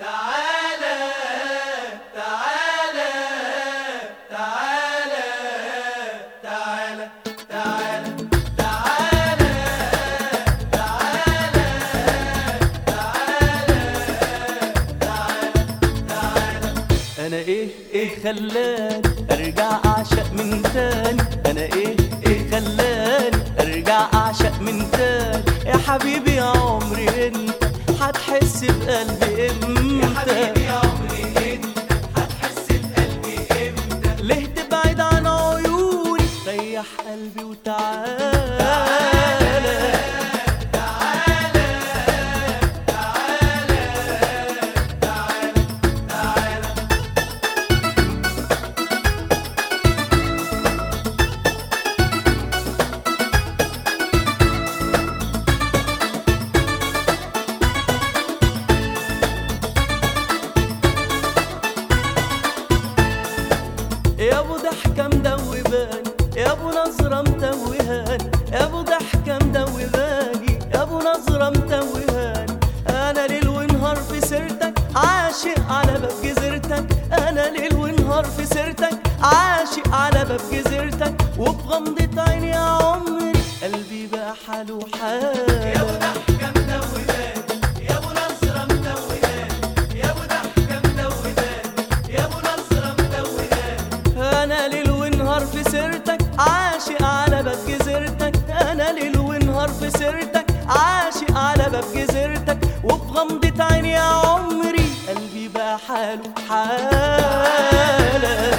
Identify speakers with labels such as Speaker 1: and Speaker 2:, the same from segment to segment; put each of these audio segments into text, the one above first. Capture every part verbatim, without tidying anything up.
Speaker 1: تعالى تعالى تعالى تعالى تعالى تعالى تعالى تعالى تعالى.
Speaker 2: انا ايه ايه خلاني ارجع اعشق من تاني؟ انا ايه ايه خلاني ارجع اعشق من تاني؟ يا حبيبي يا عمري انت هتحس بقلبي امتى؟
Speaker 1: يا حبيبي يا عمري انت هتحس بقلبي امتى؟
Speaker 2: ليه تبعد عن عيوني؟ ريح قلبي وتعالى. يا ابو ضحكه مدوباني، يا ابو نظره متوهاني، يا ابو ضحكه مدوباني، يا ابو نظره متوهاني. انا ليل ونهار في سيرتك عاشق على باب جزيرتك، انا ليل ونهار في سيرتك عاشق على باب جزيرتك. وبغمضة عيني يا عمري قلبي بقى حاله حالك.
Speaker 1: يا ابو ضحكه مدوباني، يا ابو نظره متوهاني، يا ابو ضحكه مدوباني، يا ابو نظره متوهاني.
Speaker 2: انا ليل ونهار في سيرتك عاشق على باب جزيرتك، انا ليل ونهار في سيرتك عاشق على باب جزيرتك. وبغمضة عيني يا عمري قلبي بقى حاله حالك.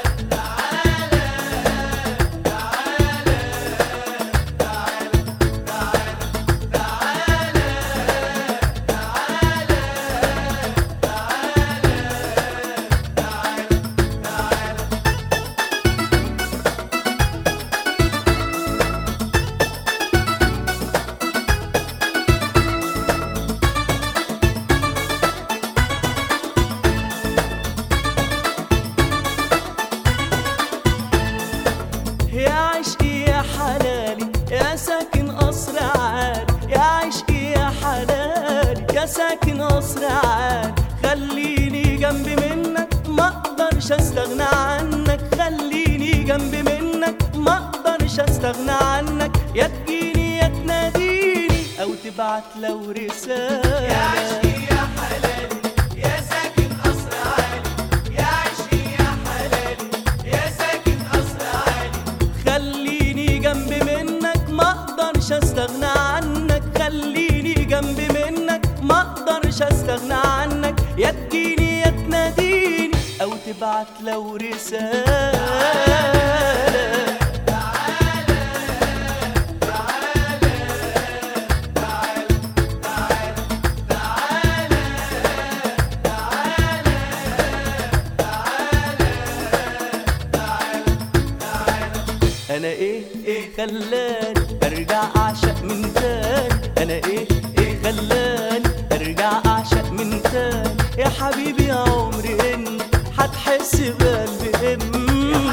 Speaker 2: يا عشقي يا حلالي يا ساكن قصر عالي، يا عشقي يا حلالي يا ساكن قصر عالي. خليني جنبي منك ما اقدرش استغنى عنك، خليني جنبي منك ما اقدرش استغنى عنك. يا تجيني يا تناديني او تبعت لو رسالة.
Speaker 1: يا عشقي يا حلالي يا ساكن قصر عالي، يا عشقي يا حلالي يا ساكن قصر عالي.
Speaker 2: خليني جنبي منك ما اقدرش استغنى عنك، خليني جنبي منك ما اقدرش استغنى عنك. يا تجيني يا تناديني او تبعت لو رسالة. انا ايه ايه خلاني ارجع اعشق من تاني؟ انا ايه ايه خلاني ارجع اعشق من تاني؟ يا حبيبي يا عمري انت هتحس بقلبي امتى؟